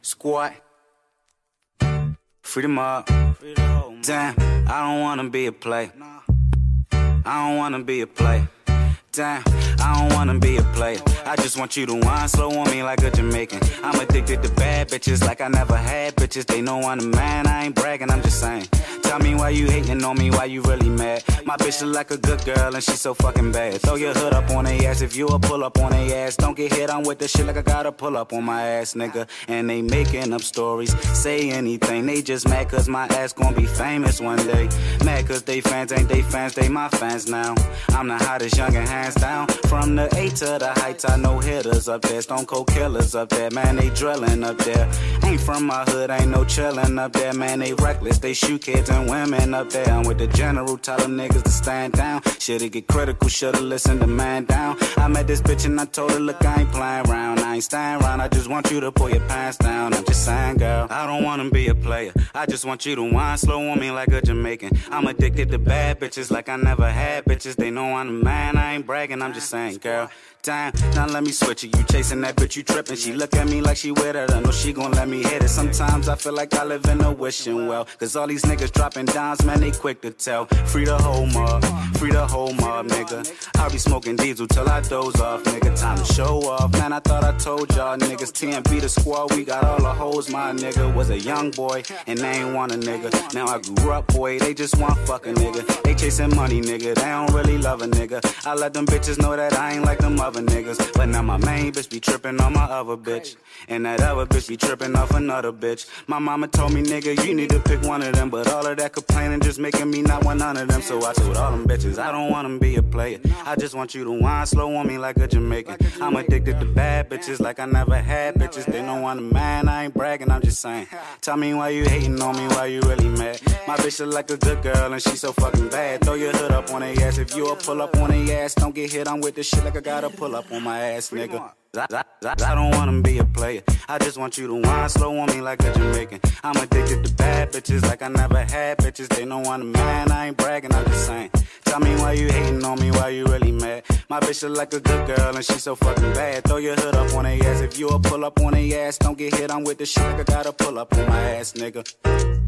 Squat. Free them up. Damn, I don't wanna be a player. I don't wanna be a player. Damn, I don't wanna be a player. I just want you to whine slow on me like a Jamaican. I'm addicted to bad bitches like I never had bitches. They know I'm the man, I ain't bragging, I'm just saying. Tell me why you hating on me, why you really mad? My bitch look like a good girl and she's so fucking bad. Throw your hood up on they ass if you a pull up on they ass. Don't get hit on with the shit like I gotta pull up on my ass, nigga. And they making up stories, say anything. They just mad cause my ass gon' be famous one day. Mad cause they fans ain't they fans, they my fans now. I'm the hottest young and hands down. From the A to the heights, I know hitters up there. Stone cold killers up there, man, they drilling up there. Ain't from my hood, ain't no chillin' up there, man, they reckless. They shoot kids and women up there. I'm with the general, tell them niggas to stand down. Shit'll get critical, should've listened to man down. I met this bitch and I told her, look, I ain't playing around. I ain't staying around, I just want you to pull your pants down. I'm just saying, girl, I don't wanna be a player. I just want you to whine slow on me like a Jamaican. I'm addicted to bad bitches like I never had bitches. They know I'm the man, I ain't bragging, I'm just saying, girl. Damn, now let me switch it. You chasing that bitch, you tripping. She look at me like she with it. I know she gon' let me hit it. Sometimes I feel like I live in a wishing well. Cause all these niggas dropping dimes, man, they quick to tell. Free the whole mob, free the whole mob, nigga. I'll be smoking diesel till I doze off, nigga. Time to show off, man, I thought I told y'all niggas. TMB the squad, we got all the hoes. My nigga was a young boy, and they ain't want a nigga. Now I grew up, boy, they just want fuck a nigga. They chasing money, nigga, they don't really love a nigga. I let them bitches know that I ain't like them other niggas. But now my main bitch be tripping on my other bitch, and that other bitch be tripping off another bitch. My mama told me, nigga, you need to pick one of them. But all of that complaining just making me not want none of them. So I told all them bitches, I don't wanna be a player. I just want you to whine slow on me like a Jamaican. I'm addicted to bad bitches like I never had bitches. They know I'm the man, I ain't bragging, I'm just saying. Tell me why you hating on me, why you really mad? My bitch look like a good girl and she's so fucking bad. Throw your hood up on they ass if you a pull up on they ass. Don't get hit on with this shit like I gotta pull up on my ass, nigga. I don't wanna be a player. I just want you to whine slow on me like a Jamaican. I'm addicted to bad bitches like I never had bitches. They know I'm the man, I ain't bragging, I'm just saying. Tell me why you hating on me, why you really mad? My bitch look like a good girl and she's so fucking bad. Throw your hood up on they ass if you a pull up on they ass. Don't get hit on with the shit like I gotta pull up on my ass, nigga.